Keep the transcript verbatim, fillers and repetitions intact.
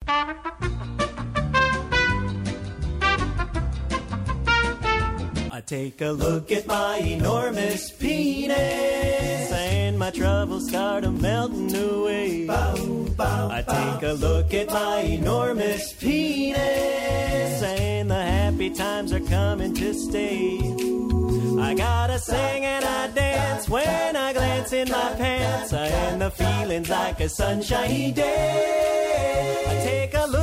I take a look at my enormous penis, and my troubles start a melting away. Bow, bow, I take a look at my enormous penis, and the happy times are coming to stay. I gotta sing and I dance when I glance in my pants, and the feeling's like a sunshiny day. I take a look